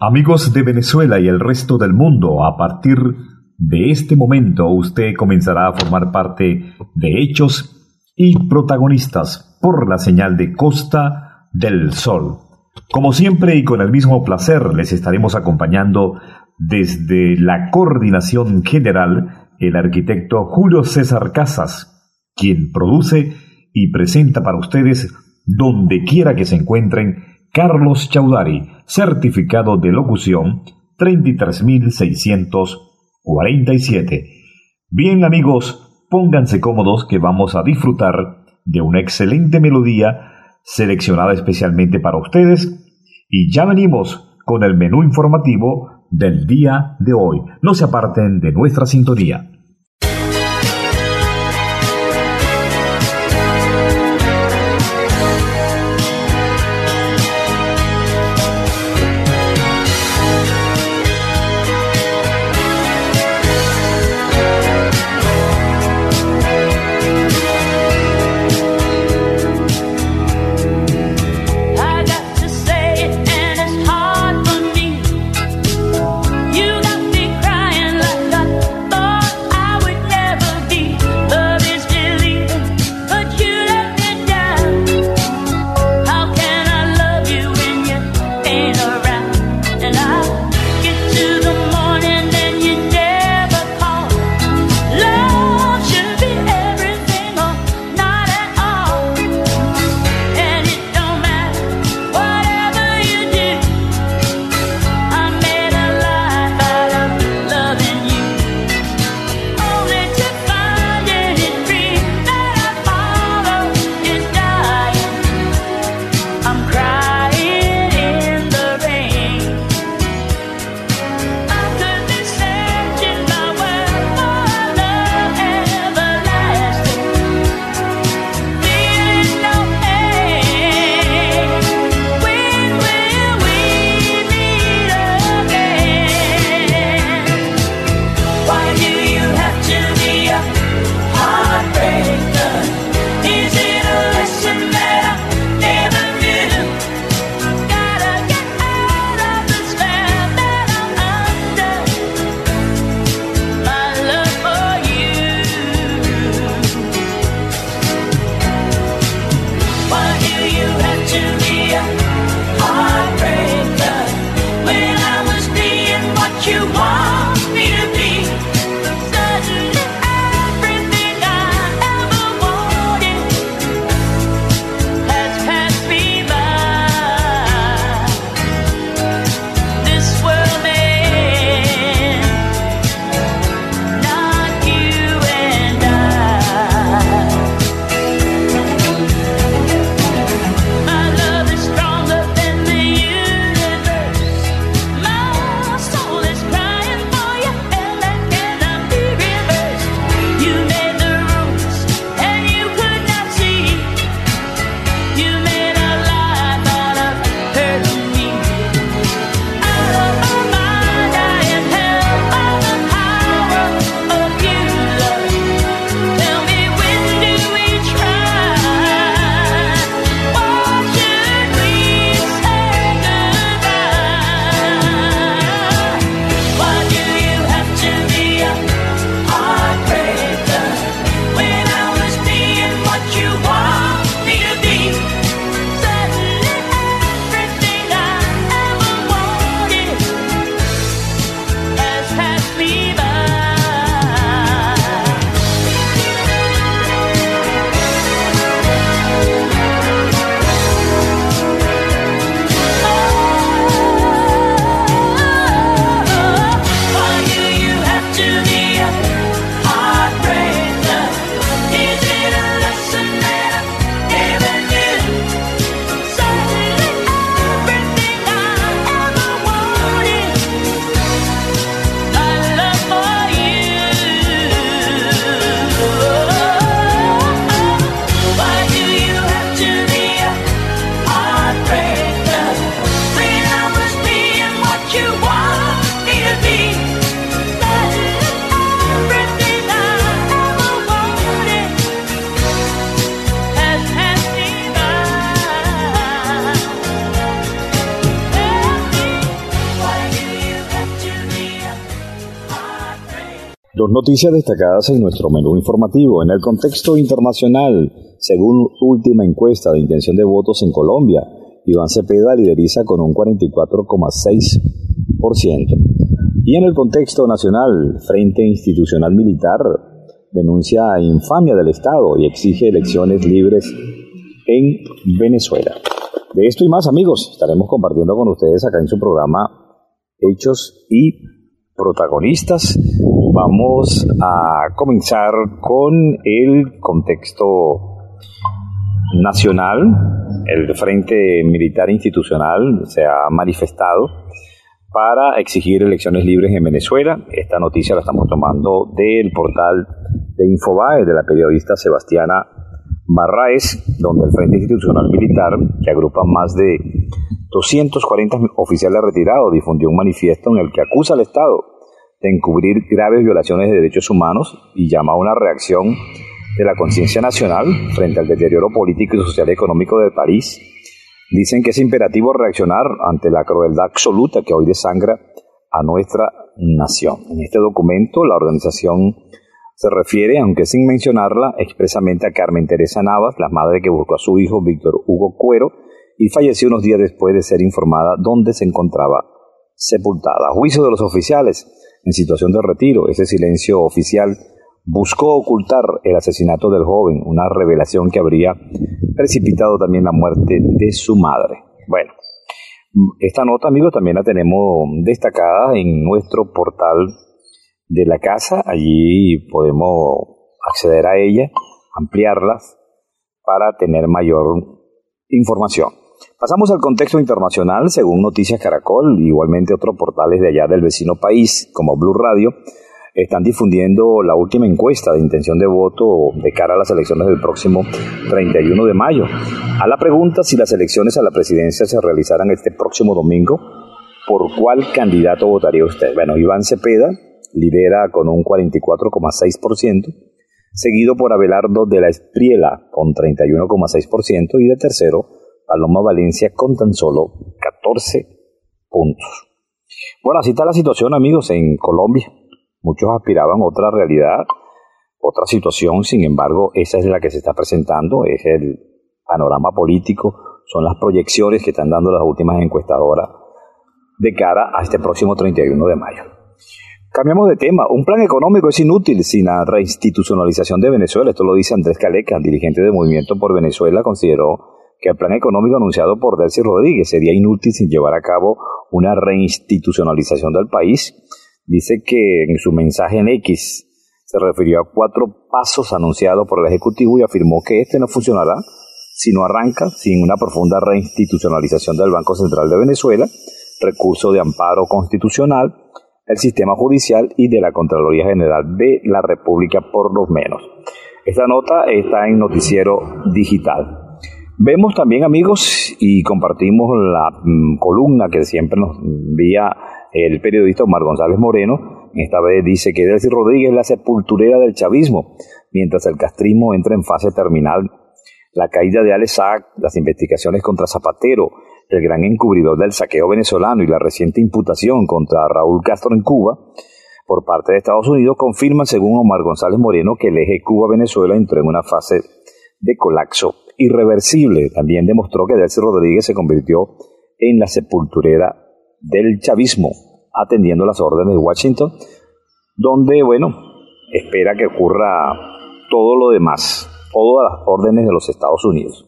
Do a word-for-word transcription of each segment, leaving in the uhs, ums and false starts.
Amigos de Venezuela y el resto del mundo, a partir de este momento usted comenzará a formar parte de hechos y protagonistas por la señal de Costa del Sol. Como siempre y con el mismo placer les estaremos acompañando desde la coordinación general el arquitecto Julio César Casas, quien produce y presenta para ustedes donde quiera que se encuentren Carlos Chaudhary, certificado de locución treinta y tres mil seiscientos cuarenta y siete. Bien amigos, pónganse cómodos que vamos a disfrutar de una excelente melodía seleccionada especialmente para ustedes y ya venimos con el menú informativo del día de hoy. No se aparten de nuestra sintonía. You got me crying like a boy. Dos noticias destacadas en nuestro menú informativo. En el contexto internacional, según última encuesta de intención de votos en Colombia, Iván Cepeda lideriza con un cuarenta y cuatro coma seis por ciento. Y en el contexto nacional, Frente Institucional Militar denuncia infamia del Estado y exige elecciones libres en Venezuela. De esto y más, amigos, estaremos compartiendo con ustedes acá en su programa Hechos y Protagonistas. Vamos a comenzar con el contexto nacional. El Frente Militar Institucional se ha manifestado para exigir elecciones libres en Venezuela. Esta noticia la estamos tomando del portal de Infobae, de la periodista Sebastiana Barraez, donde el Frente Institucional Militar, que agrupa más de doscientos cuarenta oficiales retirados, difundió un manifiesto en el que acusa al Estado de encubrir graves violaciones de derechos humanos y llama a una reacción de la conciencia nacional frente al deterioro político y social y económico del país. Dicen que es imperativo reaccionar ante la crueldad absoluta que hoy desangra a nuestra nación. En este documento, la organización se refiere, aunque sin mencionarla, expresamente a Carmen Teresa Navas, la madre que buscó a su hijo Víctor Hugo Cuero y falleció unos días después de ser informada dónde se encontraba sepultada. A juicio de los oficiales en situación de retiro, ese silencio oficial buscó ocultar el asesinato del joven, una revelación que habría precipitado también la muerte de su madre. Bueno, esta nota, amigos, también la tenemos destacada en nuestro portal de la casa. Allí podemos acceder a ella, ampliarlas para tener mayor información. Pasamos al contexto internacional. Según Noticias Caracol, igualmente otros portales de allá del vecino país, como Blue Radio, están difundiendo la última encuesta de intención de voto de cara a las elecciones del próximo treinta y uno de mayo. A la pregunta si las elecciones a la presidencia se realizaran este próximo domingo, ¿por cuál candidato votaría usted? Bueno, Iván Cepeda lidera con un cuarenta y cuatro coma seis por ciento, seguido por Abelardo de la Espriella con treinta y uno coma seis por ciento y de tercero, Paloma Valencia con tan solo catorce puntos. Bueno, así está la situación, amigos, en Colombia. Muchos aspiraban a otra realidad, otra situación, sin embargo, esa es la que se está presentando, es el panorama político, son las proyecciones que están dando las últimas encuestadoras de cara a este próximo treinta y uno de mayo. Cambiamos de tema. Un plan económico es inútil sin la reinstitucionalización de Venezuela. Esto lo dice Andrés Caleca, dirigente del Movimiento por Venezuela, consideró que el plan económico anunciado por Delcy Rodríguez sería inútil sin llevar a cabo una reinstitucionalización del país. Dice que en su mensaje en X se refirió a cuatro pasos anunciados por el Ejecutivo y afirmó que este no funcionará si no arranca sin una profunda reinstitucionalización del Banco Central de Venezuela, recurso de amparo constitucional, el sistema judicial y de la Contraloría General de la República, por lo menos. Esta nota está en Noticiero Digital. Vemos también, amigos, y compartimos la mmm, columna que siempre nos envía el periodista Omar González Moreno. Esta vez dice que Delcy Rodríguez es la sepulturera del chavismo, mientras el castrismo entra en fase terminal. La caída de Alex Saab, las investigaciones contra Zapatero, el gran encubridor del saqueo venezolano y la reciente imputación contra Raúl Castro en Cuba por parte de Estados Unidos confirman, según Omar González Moreno, que el eje Cuba-Venezuela entró en una fase de colapso irreversible. También demostró que Delcy Rodríguez se convirtió en la sepulturera del chavismo, atendiendo las órdenes de Washington, donde, bueno, espera que ocurra todo lo demás, todas las órdenes de los Estados Unidos.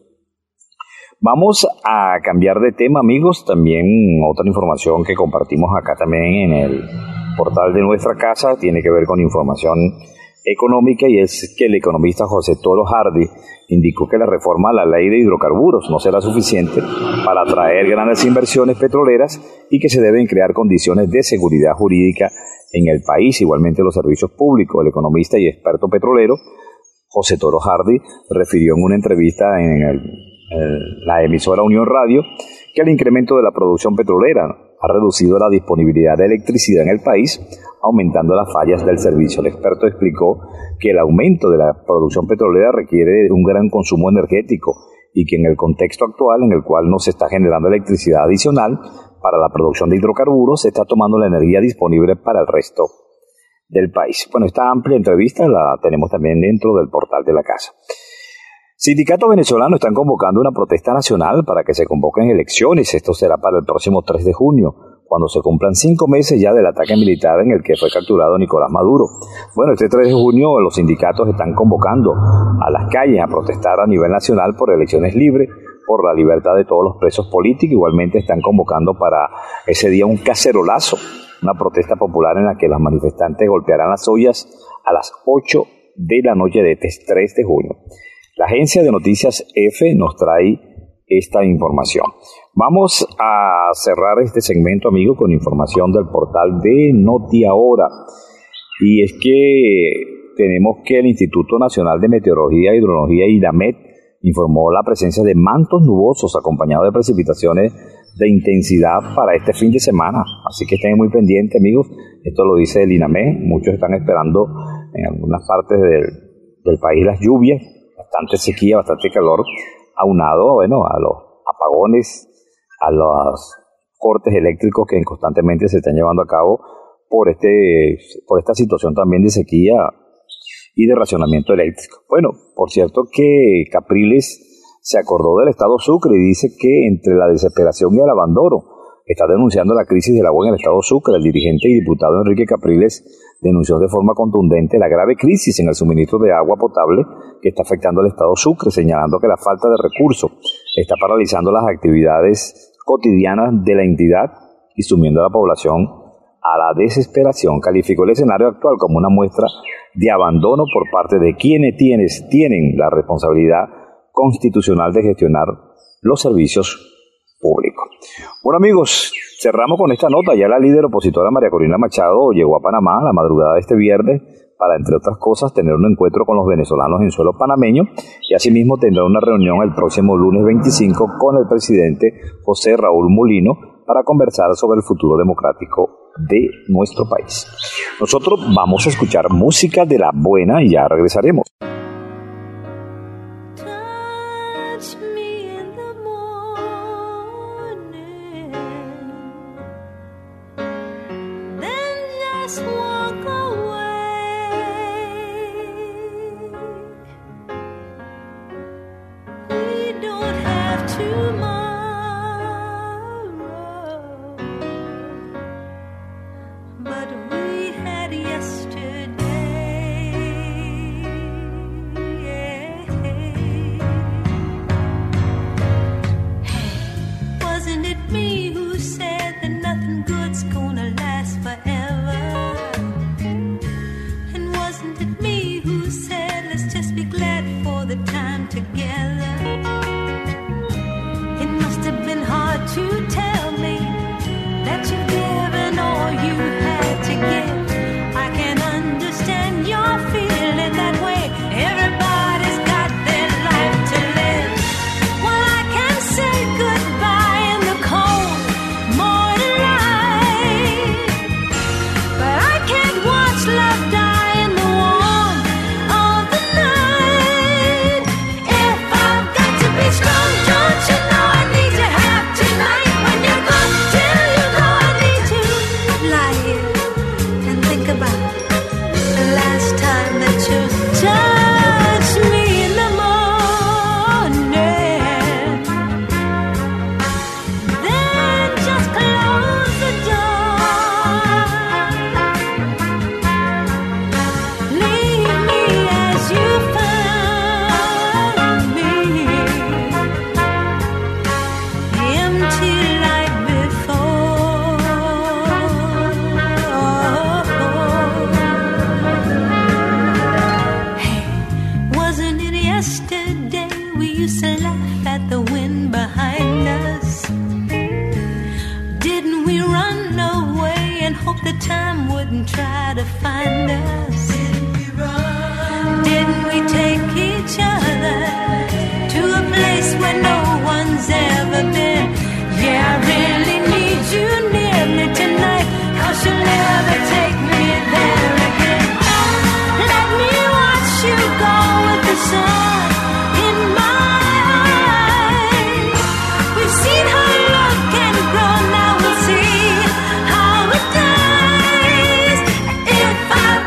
Vamos a cambiar de tema, amigos. También otra información que compartimos acá también en el portal de nuestra casa tiene que ver con información económica, y es que el economista José Toro Hardy indicó que la reforma a la ley de hidrocarburos no será suficiente para atraer grandes inversiones petroleras y que se deben crear condiciones de seguridad jurídica en el país, igualmente los servicios públicos. El economista y experto petrolero José Toro Hardy refirió en una entrevista en el, el, la emisora Unión Radio que el incremento de la producción petrolera ha reducido la disponibilidad de electricidad en el país, aumentando las fallas del servicio. El experto explicó que el aumento de la producción petrolera requiere un gran consumo energético y que en el contexto actual en el cual no se está generando electricidad adicional para la producción de hidrocarburos, se está tomando la energía disponible para el resto del país. Bueno, esta amplia entrevista la tenemos también dentro del portal de la casa. Sindicatos venezolanos están convocando una protesta nacional para que se convoquen elecciones. Esto será para el próximo tres de junio, cuando se cumplan cinco meses ya del ataque militar en el que fue capturado Nicolás Maduro. Bueno, este tres de junio los sindicatos están convocando a las calles a protestar a nivel nacional por elecciones libres, por la libertad de todos los presos políticos. Igualmente están convocando para ese día un cacerolazo, una protesta popular en la que los manifestantes golpearán las ollas a las ocho de la noche de este tres de junio. La agencia de noticias F nos trae esta información. Vamos a cerrar este segmento, amigo, con información del portal de Notiahora. Y es que tenemos que el Instituto Nacional de Meteorología e Hidrología, INAMET, informó la presencia de mantos nubosos acompañados de precipitaciones de intensidad para este fin de semana. Así que estén muy pendientes, amigos. Esto lo dice el INAMET. Muchos están esperando en algunas partes del, del país las lluvias, bastante sequía, bastante calor, aunado, bueno, a los apagones, a los cortes eléctricos que constantemente se están llevando a cabo por este por esta situación también de sequía y de racionamiento eléctrico. Bueno, por cierto que Capriles se acordó del estado Sucre y dice que entre la desesperación y el abandono está denunciando la crisis del agua en el estado Sucre. El dirigente y diputado Enrique Capriles denunció de forma contundente la grave crisis en el suministro de agua potable que está afectando al estado Sucre, señalando que la falta de recursos está paralizando las actividades cotidianas de la entidad y sumiendo a la población a la desesperación. Calificó el escenario actual como una muestra de abandono por parte de quienes tienes, tienen la responsabilidad constitucional de gestionar los servicios públicos. Bueno, amigos, cerramos con esta nota. Ya la líder opositora María Corina Machado llegó a Panamá la madrugada de este viernes para, entre otras cosas, tener un encuentro con los venezolanos en suelo panameño, y asimismo tendrá una reunión el próximo lunes veinticinco con el presidente José Raúl Mulino para conversar sobre el futuro democrático de nuestro país. Nosotros vamos a escuchar música de la buena y ya regresaremos. If I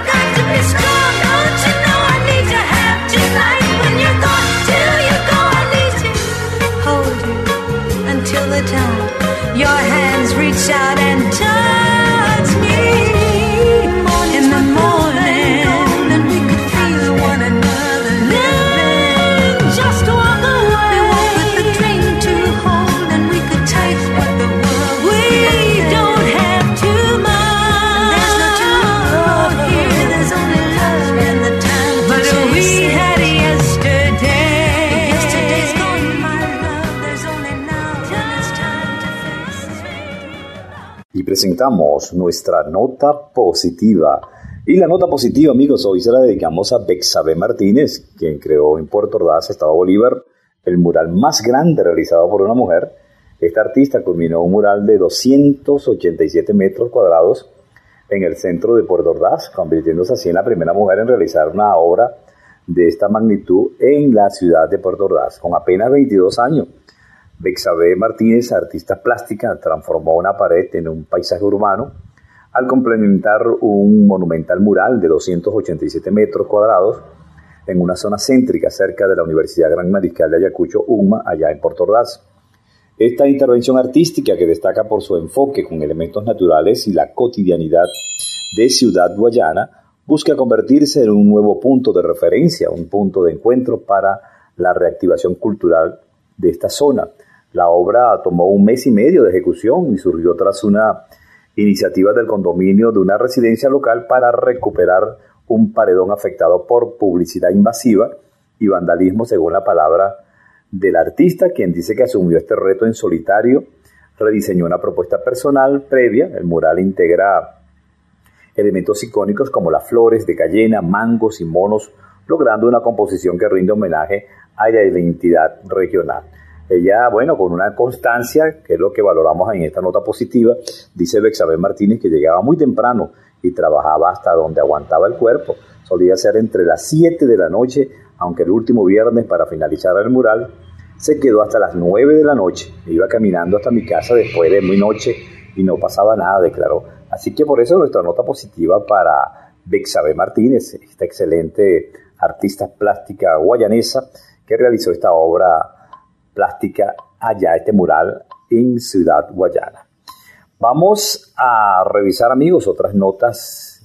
y presentamos nuestra nota positiva. Y la nota positiva, amigos, hoy se la dedicamos a Bexabe Martínez, quien creó en Puerto Ordaz, Estado Bolívar, el mural más grande realizado por una mujer. Esta artista culminó un mural de doscientos ochenta y siete metros cuadrados en el centro de Puerto Ordaz, convirtiéndose así en la primera mujer en realizar una obra de esta magnitud en la ciudad de Puerto Ordaz, con apenas veintidós años. Bexabe Martínez, artista plástica, transformó una pared en un paisaje urbano al complementar un monumental mural de doscientos ochenta y siete metros cuadrados en una zona céntrica cerca de la Universidad Gran Mariscal de Ayacucho, U M A, allá en Puerto Ordaz. Esta intervención artística, que destaca por su enfoque con elementos naturales y la cotidianidad de Ciudad Guayana, busca convertirse en un nuevo punto de referencia, un punto de encuentro para la reactivación cultural de esta zona. La obra tomó un mes y medio de ejecución y surgió tras una iniciativa del condominio de una residencia local para recuperar un paredón afectado por publicidad invasiva y vandalismo, según la palabra del artista, quien dice que asumió este reto en solitario. Rediseñó una propuesta personal previa. El mural integra elementos icónicos como las flores de cayena, mangos y monos, logrando una composición que rinde homenaje a la identidad regional. Ella, bueno, con una constancia, que es lo que valoramos en esta nota positiva, dice Bexabe Martínez que llegaba muy temprano y trabajaba hasta donde aguantaba el cuerpo. Solía ser entre las siete de la noche, aunque el último viernes, para finalizar el mural, se quedó hasta las nueve de la noche. Iba caminando hasta mi casa después de muy noche y no pasaba nada, declaró. Así que por eso nuestra nota positiva para Bexabe Martínez, esta excelente artista plástica guayanesa que realizó esta obra plástica allá, este mural en Ciudad Guayana. Vamos a revisar, amigos, otras notas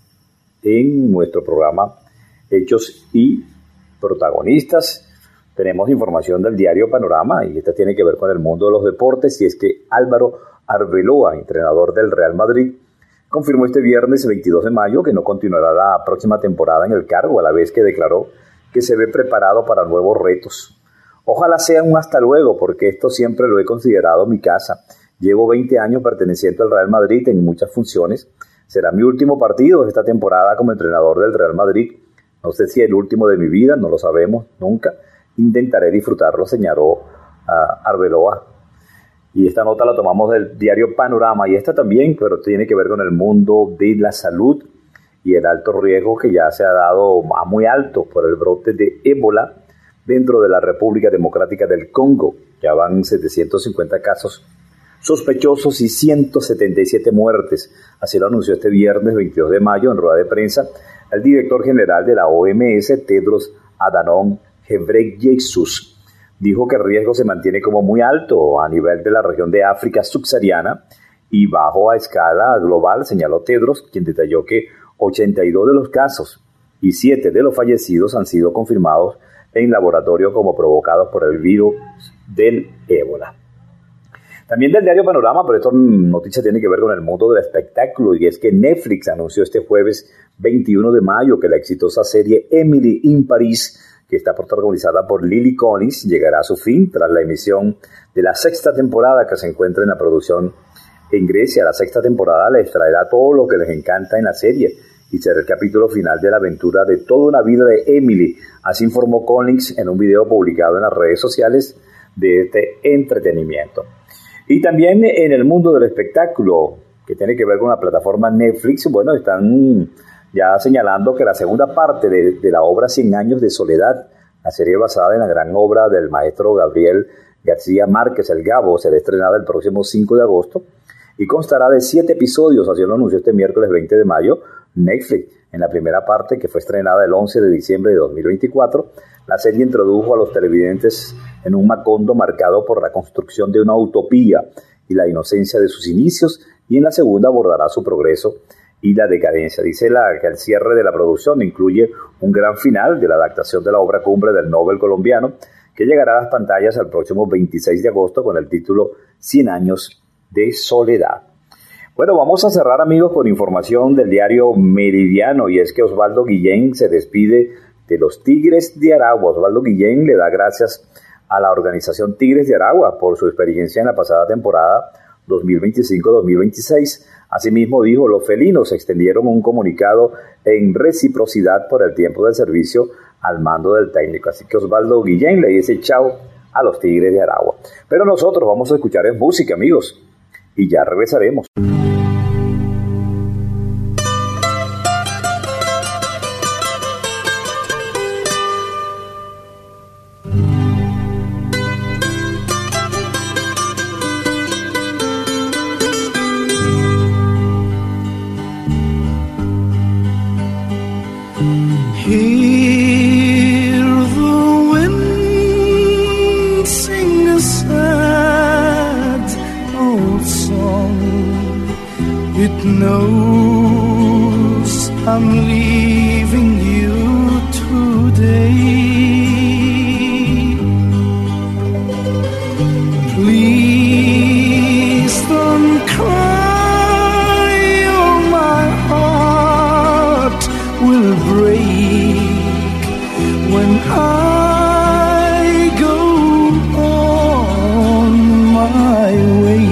en nuestro programa Hechos y Protagonistas. Tenemos información del diario Panorama y esta tiene que ver con el mundo de los deportes, y es que Álvaro Arbeloa, entrenador del Real Madrid, confirmó este viernes veintidós de mayo que no continuará la próxima temporada en el cargo, a la vez que declaró que se ve preparado para nuevos retos. Ojalá sea un hasta luego, porque esto siempre lo he considerado mi casa. Llevo veinte años perteneciendo al Real Madrid en muchas funciones. Será mi último partido esta temporada como entrenador del Real Madrid. No sé si el último de mi vida, no lo sabemos nunca. Intentaré disfrutarlo, señaló uh, Arbeloa. Y esta nota la tomamos del diario Panorama, y esta también, pero tiene que ver con el mundo de la salud y el alto riesgo que ya se ha dado a muy alto por el brote de ébola dentro de la República Democrática del Congo. Ya van setecientos cincuenta casos sospechosos y ciento setenta y siete muertes. Así lo anunció este viernes veintidós de mayo en rueda de prensa el director general de la O M S, Tedros Adhanom Ghebreyesus. Dijo que el riesgo se mantiene como muy alto a nivel de la región de África subsahariana y bajo a escala global, señaló Tedros, quien detalló que ochenta y dos de los casos y siete de los fallecidos han sido confirmados en laboratorio como provocados por el virus del ébola. También del diario Panorama, pero esta noticia tiene que ver con el mundo del espectáculo, y es que Netflix anunció este jueves veintiuno de mayo que la exitosa serie Emily in Paris, que está protagonizada por Lily Collins, llegará a su fin tras la emisión de la sexta temporada, que se encuentra en la producción en Grecia. La sexta temporada les traerá todo lo que les encanta en la serie y será el capítulo final de la aventura de toda una vida de Emily. Así informó Collins en un video publicado en las redes sociales de este entretenimiento. Y también en el mundo del espectáculo, que tiene que ver con la plataforma Netflix, bueno, están ya señalando que la segunda parte de, de la obra Cien años de soledad, la serie basada en la gran obra del maestro Gabriel García Márquez, El Gabo, será estrenada el próximo cinco de agosto y constará de siete episodios. Así lo anunció este miércoles veinte de mayo Netflix. En la primera parte, que fue estrenada el once de diciembre de dos mil veinticuatro, la serie introdujo a los televidentes en un Macondo marcado por la construcción de una utopía y la inocencia de sus inicios, y en la segunda abordará su progreso y la decadencia. Dice la, que el cierre de la producción incluye un gran final de la adaptación de la obra cumbre del Nobel colombiano, que llegará a las pantallas el próximo veintiséis de agosto con el título Cien años de soledad. Bueno, vamos a cerrar, amigos, con información del diario Meridiano, y es que Osvaldo Guillén se despide de los Tigres de Aragua. Osvaldo Guillén le da gracias a la organización Tigres de Aragua por su experiencia en la pasada temporada dos mil veinticinco a dos mil veintiséis. Asimismo, dijo, los felinos extendieron un comunicado en reciprocidad por el tiempo del servicio al mando del técnico. Así que Osvaldo Guillén le dice chao a los Tigres de Aragua. Pero nosotros vamos a escuchar en música, amigos, y ya regresaremos. Knows I'm leaving you today. Please don't cry, or my heart will break when I go on my way.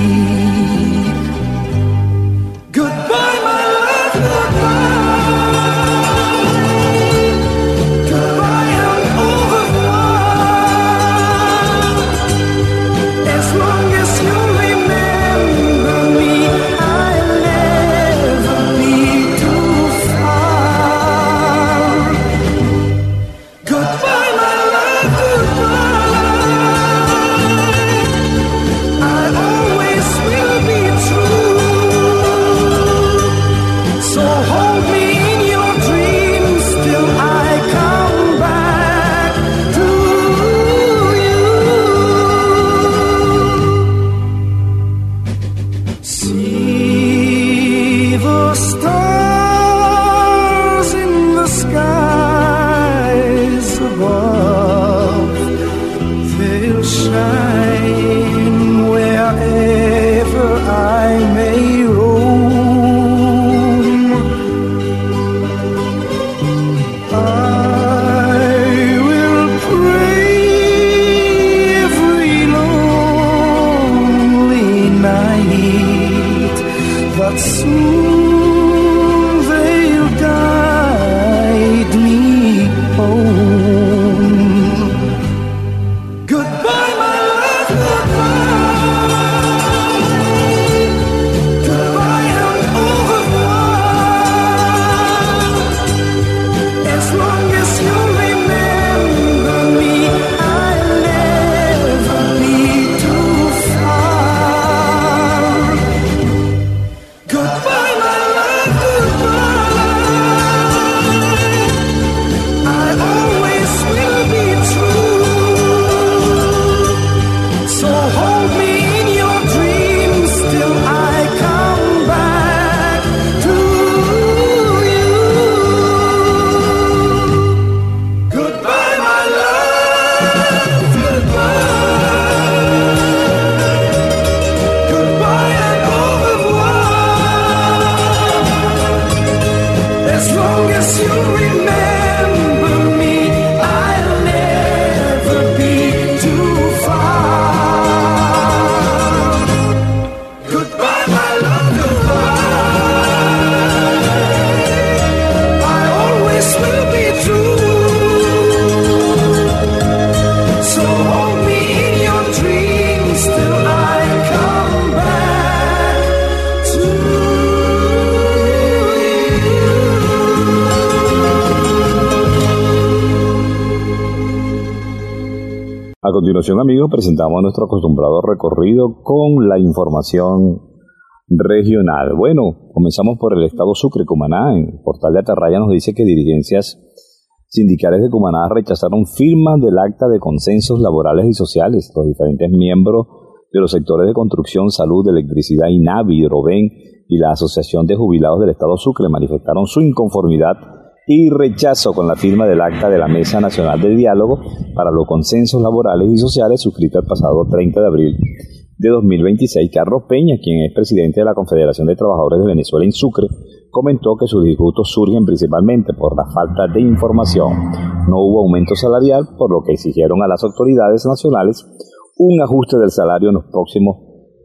A continuación, amigos, presentamos nuestro acostumbrado recorrido con la información regional. Bueno, comenzamos por el estado Sucre, Cumaná. En el portal de Atarraya nos dice que dirigencias sindicales de Cumaná rechazaron firmas del acta de consensos laborales y sociales. Los diferentes miembros de los sectores de construcción, salud, electricidad, INAVI, Hidroven y la Asociación de Jubilados del estado Sucre manifestaron su inconformidad y rechazo con la firma del acta de la Mesa Nacional de Diálogo para los Consensos Laborales y Sociales suscrita el pasado treinta de abril de dos mil veintiséis. Carlos Peña, quien es presidente de la Confederación de Trabajadores de Venezuela en Sucre, comentó que sus disgustos surgen principalmente por la falta de información. No hubo aumento salarial, por lo que exigieron a las autoridades nacionales un ajuste del salario en los próximos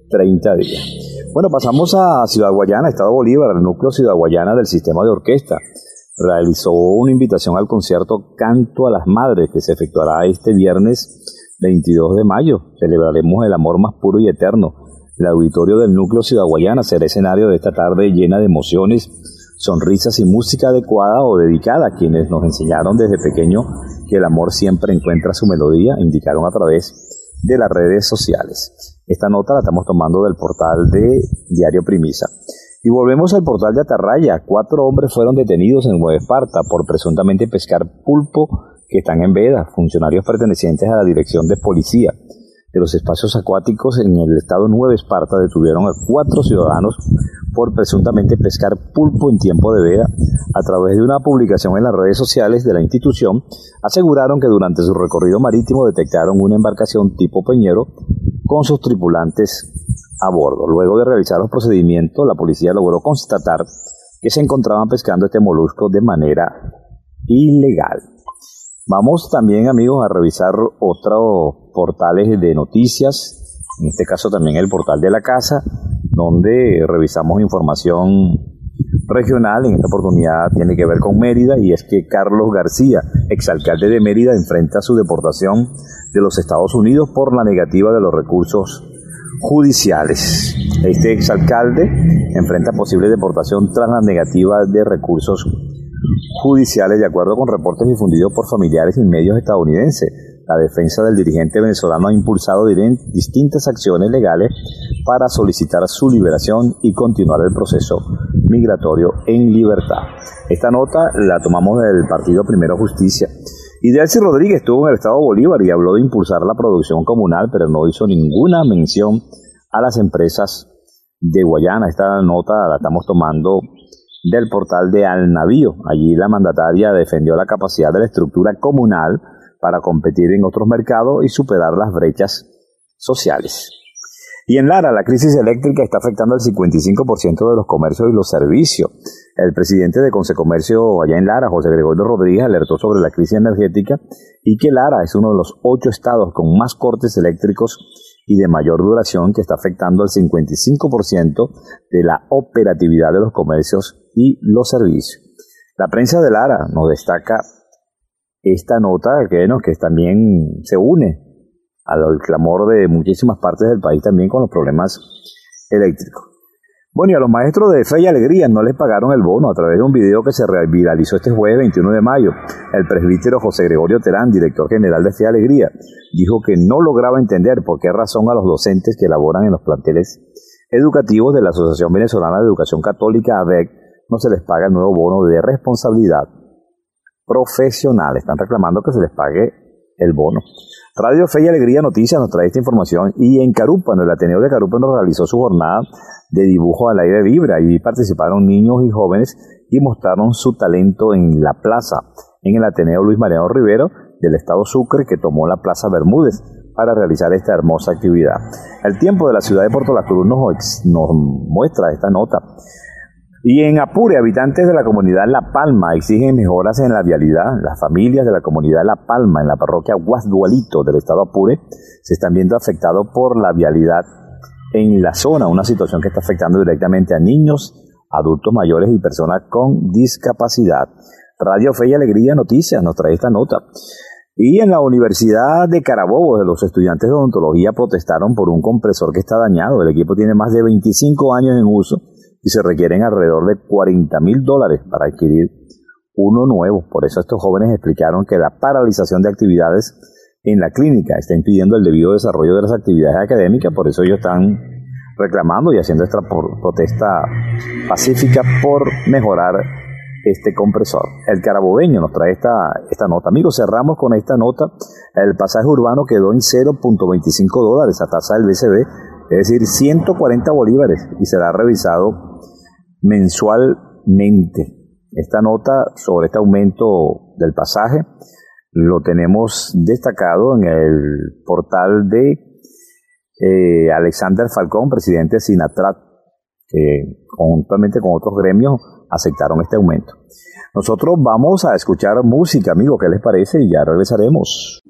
treinta días. Bueno, pasamos a Ciudad Guayana, Estado Bolívar, el núcleo Ciudad Guayana del sistema de orquesta. Realizó una invitación al concierto Canto a las Madres, que se efectuará este viernes veintidós de mayo. Celebraremos el amor más puro y eterno. El auditorio del núcleo Ciudad Guayana será escenario de esta tarde llena de emociones, sonrisas y música adecuada o dedicada a quienes nos enseñaron desde pequeño que el amor siempre encuentra su melodía, indicaron a través de las redes sociales. Esta nota la estamos tomando del portal de Diario Primicia. Y volvemos al portal de Atarraya. Cuatro hombres fueron detenidos en Nueva Esparta por presuntamente pescar pulpo que están en veda. Funcionarios pertenecientes a la Dirección de Policía de los Espacios Acuáticos en el estado Nueva Esparta detuvieron a cuatro ciudadanos por presuntamente pescar pulpo en tiempo de veda. A través de una publicación en las redes sociales de la institución, aseguraron que durante su recorrido marítimo detectaron una embarcación tipo peñero con sus tripulantes a bordo. Luego de realizar los procedimientos, la policía logró constatar que se encontraban pescando este molusco de manera ilegal. Vamos también, amigos, a revisar otros portales de noticias, en este caso también el portal de la casa, donde revisamos información regional. En esta oportunidad tiene que ver con Mérida, y es que Carlos García, exalcalde de Mérida, enfrenta su deportación de los Estados Unidos por la negativa de los recursos judiciales. Este exalcalde enfrenta posible deportación tras la negativa de recursos judiciales, de acuerdo con reportes difundidos por familiares y medios estadounidenses. La defensa del dirigente venezolano ha impulsado distintas acciones legales para solicitar su liberación y continuar el proceso migratorio en libertad. Esta nota la tomamos del partido Primero Justicia. Y Delcy Rodríguez estuvo en el estado Bolívar y habló de impulsar la producción comunal, pero no hizo ninguna mención a las empresas de Guayana. Esta nota la estamos tomando del portal de Al Navío. Allí la mandataria defendió la capacidad de la estructura comunal para competir en otros mercados y superar las brechas sociales. Y en Lara, la crisis eléctrica está afectando al cincuenta y cinco por ciento de los comercios y los servicios. El presidente de Consecomercio allá en Lara, José Gregorio Rodríguez, alertó sobre la crisis energética y que Lara es uno de los ocho estados con más cortes eléctricos y de mayor duración, que está afectando al cincuenta y cinco por ciento de la operatividad de los comercios y los servicios. La prensa de Lara nos destaca esta nota que, ¿no? que también se une al clamor de muchísimas partes del país también con los problemas eléctricos. Bueno, y a los maestros de Fe y Alegría no les pagaron el bono. A través de un video que se viralizó este jueves veintiuno de mayo, el presbítero José Gregorio Terán, director general de Fe y Alegría, dijo que no lograba entender por qué razón a los docentes que laboran en los planteles educativos de la Asociación Venezolana de Educación Católica, A B E C, no se les paga el nuevo bono de responsabilidad profesional. Están reclamando que se les pague el bono. Radio Fe y Alegría Noticias nos trae esta información, y en Carúpano, el Ateneo de Carúpano realizó su jornada de dibujo al aire libre. Allí participaron niños y jóvenes y mostraron su talento en la plaza, en el Ateneo Luis Mariano Rivero del estado Sucre, que tomó la Plaza Bermúdez para realizar esta hermosa actividad. El Tiempo de la ciudad de Puerto La Cruz nos, nos muestra esta nota. Y en Apure, habitantes de la comunidad La Palma exigen mejoras en la vialidad. Las familias de la comunidad La Palma en la parroquia Guasdualito del estado Apure se están viendo afectados por la vialidad en la zona, una situación que está afectando directamente a niños, adultos mayores y personas con discapacidad. Radio Fe y Alegría Noticias nos trae esta nota. Y en la Universidad de Carabobo, los estudiantes de odontología protestaron por un compresor que está dañado. El equipo tiene más de veinticinco años en uso y se requieren alrededor de cuarenta mil dólares para adquirir uno nuevo. Por eso estos jóvenes explicaron que la paralización de actividades en la clínica está impidiendo el debido desarrollo de las actividades académicas. Por eso ellos están reclamando y haciendo esta protesta pacífica por mejorar este compresor. El Carabobeño nos trae esta, esta nota. Amigos, cerramos con esta nota. El pasaje urbano quedó en cero punto veinticinco dólares a tasa del B C B, es decir, ciento cuarenta bolívares, y será revisado mensualmente. Esta nota sobre este aumento del pasaje lo tenemos destacado en el portal de eh, Alexander Falcón, presidente de Sinatrat, que conjuntamente con otros gremios aceptaron este aumento. Nosotros vamos a escuchar música, amigos, ¿qué les parece? Y ya regresaremos.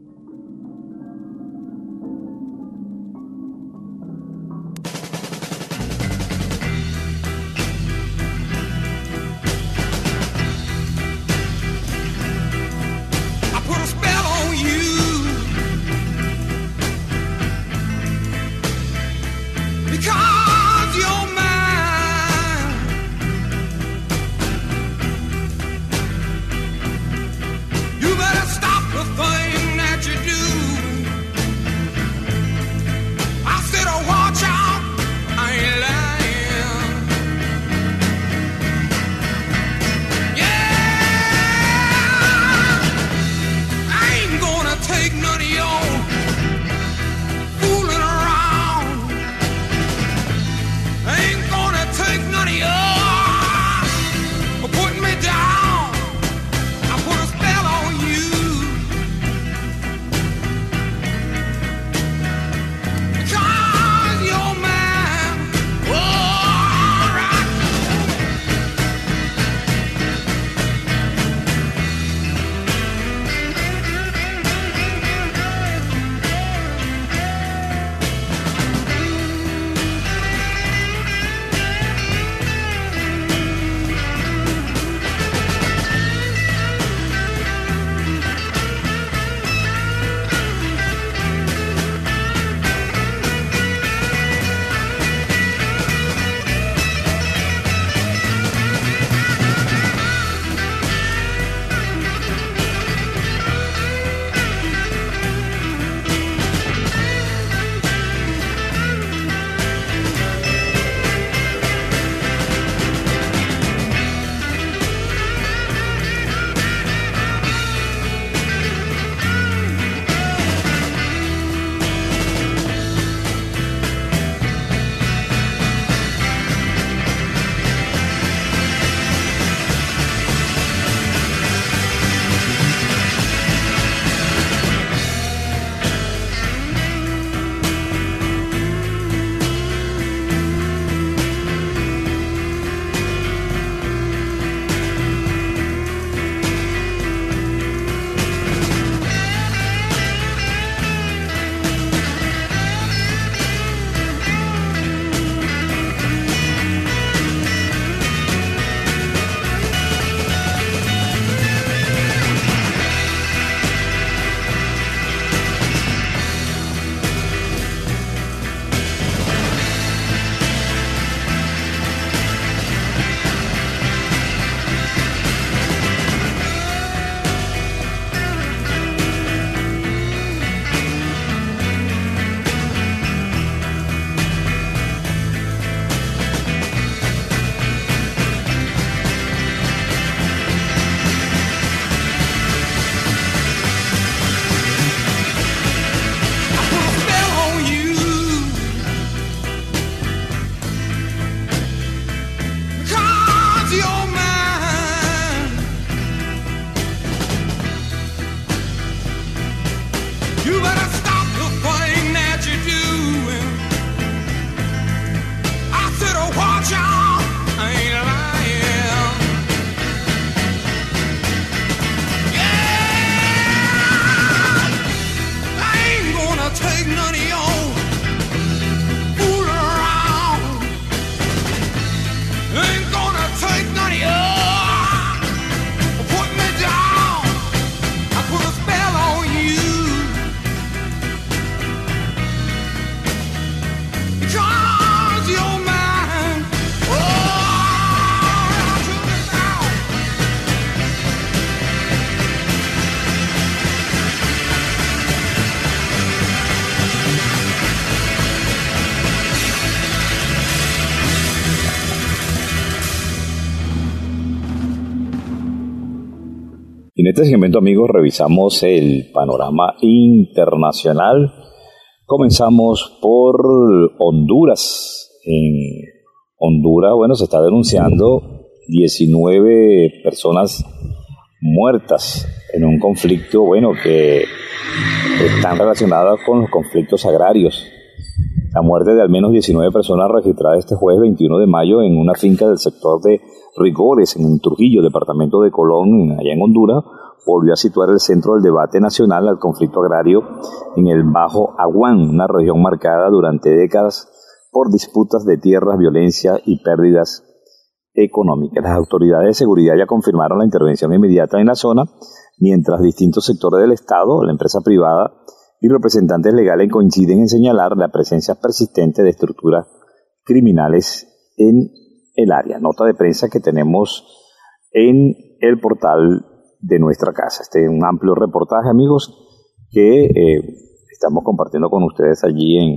Y en este segmento, amigos, revisamos el panorama internacional. Comenzamos por Honduras. En Honduras, bueno, se está denunciando diecinueve personas muertas en un conflicto, bueno, que están relacionadas con los conflictos agrarios. La muerte de al menos diecinueve personas registrada este jueves veintiuno de mayo en una finca del sector de Rigores, en Trujillo, departamento de Colón, allá en Honduras, volvió a situar el centro del debate nacional al conflicto agrario en el Bajo Aguán, una región marcada durante décadas por disputas de tierras, violencia y pérdidas económicas. Las autoridades de seguridad ya confirmaron la intervención inmediata en la zona, mientras distintos sectores del Estado, la empresa privada y representantes legales coinciden en señalar la presencia persistente de estructuras criminales en el área. Nota de prensa que tenemos en el portal de nuestra casa. Este es un amplio reportaje, amigos, que eh, estamos compartiendo con ustedes allí en,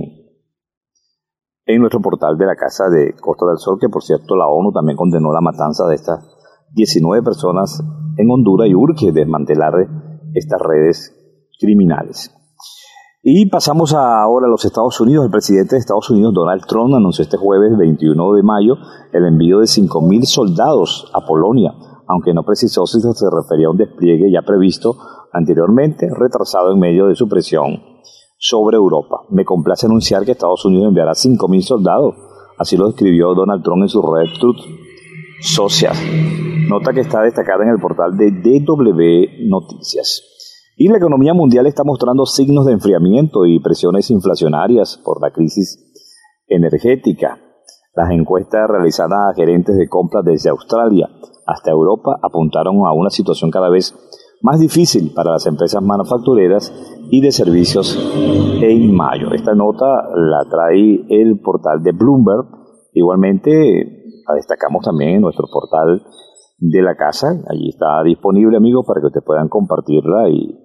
en nuestro portal de la Casa de Costa del Sol, que por cierto la ONU también condenó la matanza de estas diecinueve personas en Honduras y urge desmantelar estas redes criminales. Y pasamos ahora a los Estados Unidos. El presidente de Estados Unidos, Donald Trump, anunció este jueves veintiuno de mayo el envío de cinco mil soldados a Polonia, aunque no precisó si se refería a un despliegue ya previsto anteriormente, retrasado en medio de su presión sobre Europa. Me complace anunciar que Estados Unidos enviará cinco mil soldados, así lo escribió Donald Trump en su red Truth Social, nota que está destacada en el portal de D W Noticias. Y la economía mundial está mostrando signos de enfriamiento y presiones inflacionarias por la crisis energética. Las encuestas realizadas a gerentes de compras desde Australia hasta Europa apuntaron a una situación cada vez más difícil para las empresas manufactureras y de servicios en mayo. Esta nota la trae el portal de Bloomberg. Igualmente la destacamos también en nuestro portal de la casa. Allí está disponible, amigos, para que ustedes puedan compartirla y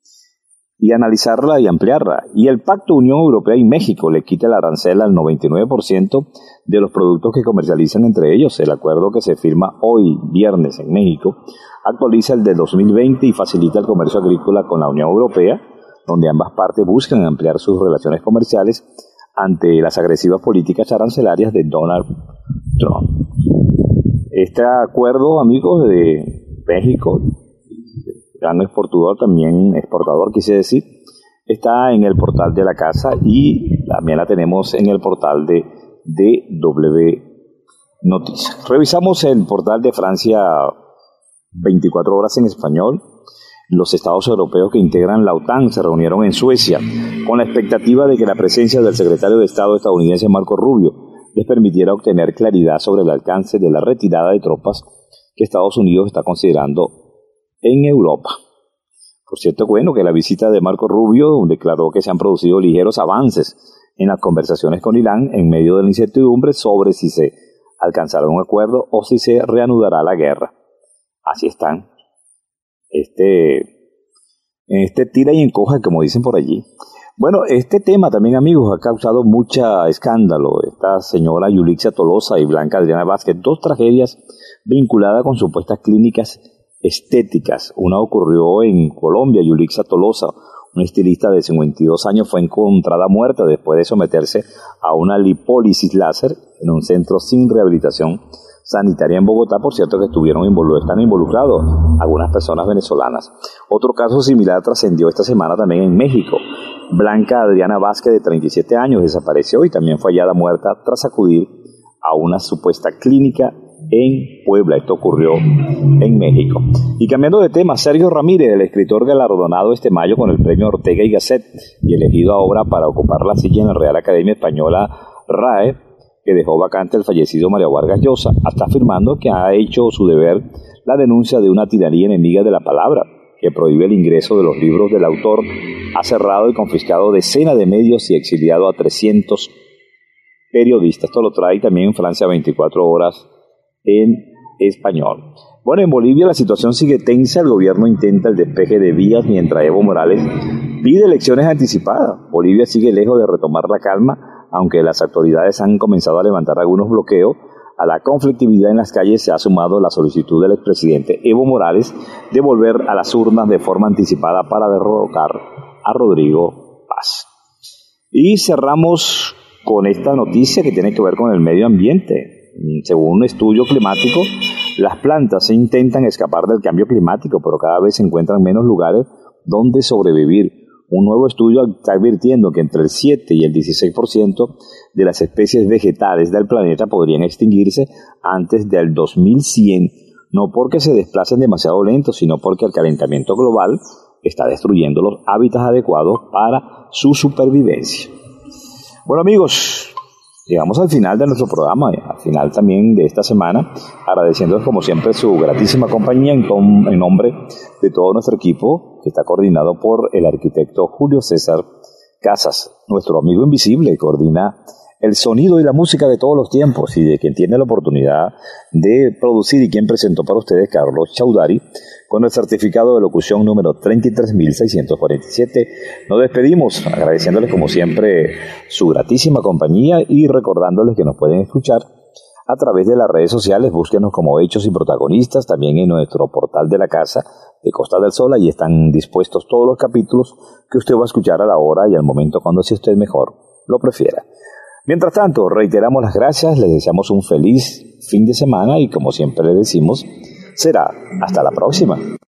y analizarla y ampliarla. Y el Pacto Unión Europea y México le quita el arancel al noventa y nueve por ciento de los productos que comercializan entre ellos. El acuerdo que se firma hoy, viernes, en México, actualiza el de dos mil veinte y facilita el comercio agrícola con la Unión Europea, donde ambas partes buscan ampliar sus relaciones comerciales ante las agresivas políticas arancelarias de Donald Trump. Este acuerdo, amigos, de México, gran exportador, también exportador, quise decir, está en el portal de la casa y también la tenemos en el portal de D W Noticias. Revisamos el portal de Francia veinticuatro horas en español. Los estados europeos que integran la OTAN se reunieron en Suecia con la expectativa de que la presencia del secretario de Estado estadounidense Marco Rubio les permitiera obtener claridad sobre el alcance de la retirada de tropas que Estados Unidos está considerando en Europa. Por cierto, bueno, que la visita de Marco Rubio declaró que se han producido ligeros avances en las conversaciones con Irán en medio de la incertidumbre sobre si se alcanzará un acuerdo o si se reanudará la guerra. Así están. Este, este tira y encoja, como dicen por allí. Bueno, este tema también, amigos, ha causado mucho escándalo. Esta señora Yulixia Tolosa y Blanca Adriana Vázquez, dos tragedias vinculadas con supuestas clínicas estéticas. Una ocurrió en Colombia. Yulixia Tolosa, una estilista de cincuenta y dos años, fue encontrada muerta después de someterse a una lipólisis láser en un centro sin rehabilitación sanitaria en Bogotá. Por cierto que estuvieron involucrados, están involucrados algunas personas venezolanas. Otro caso similar trascendió esta semana también en México. Blanca Adriana Vázquez, de treinta y siete años, desapareció y también fue hallada muerta tras acudir a una supuesta clínica en Puebla. Esto ocurrió en México. Y cambiando de tema, Sergio Ramírez, el escritor galardonado este mayo con el premio Ortega y Gasset y elegido ahora para ocupar la silla en la Real Academia Española R A E, que dejó vacante el fallecido Mario Vargas Llosa, está afirmando que ha hecho su deber la denuncia de una tiranía enemiga de la palabra, que prohíbe el ingreso de los libros del autor, ha cerrado y confiscado decenas de medios y exiliado a trescientos periodistas. Esto lo trae también en Francia veinticuatro horas en español. Bueno, en Bolivia la situación sigue tensa. El gobierno intenta el despeje de vías mientras Evo Morales pide elecciones anticipadas. Bolivia sigue lejos de retomar la calma, aunque las autoridades han comenzado a levantar algunos bloqueos A la conflictividad en las calles se ha sumado la solicitud del expresidente Evo Morales de volver a las urnas de forma anticipada para derrocar a Rodrigo Paz. Y cerramos con esta noticia que tiene que ver con el medio ambiente. Según un estudio climático, las plantas intentan escapar del cambio climático, pero cada vez se encuentran menos lugares donde sobrevivir. Un nuevo estudio está advirtiendo que entre el siete y el dieciséis por ciento de las especies vegetales del planeta podrían extinguirse antes del dos mil cien, no porque se desplacen demasiado lento, sino porque el calentamiento global está destruyendo los hábitats adecuados para su supervivencia. Bueno, amigos, llegamos al final de nuestro programa, al final también de esta semana, agradeciéndoles como siempre su gratísima compañía en, tom, en nombre de todo nuestro equipo, que está coordinado por el arquitecto Julio César Casas, nuestro amigo invisible, coordina el sonido y la música de todos los tiempos y de quien tiene la oportunidad de producir y quien presentó para ustedes, Carlos Chaudhary, con el certificado de locución número treinta y tres mil seiscientos cuarenta y siete. Nos despedimos agradeciéndoles como siempre su gratísima compañía y recordándoles que nos pueden escuchar a través de las redes sociales. Búsquenos como Hechos y Protagonistas, también en nuestro portal de la casa de Costa del Sol. Ahí están dispuestos todos los capítulos que usted va a escuchar a la hora y al momento cuando si usted mejor lo prefiera. Mientras tanto, reiteramos las gracias, les deseamos un feliz fin de semana y como siempre les decimos, será hasta la próxima.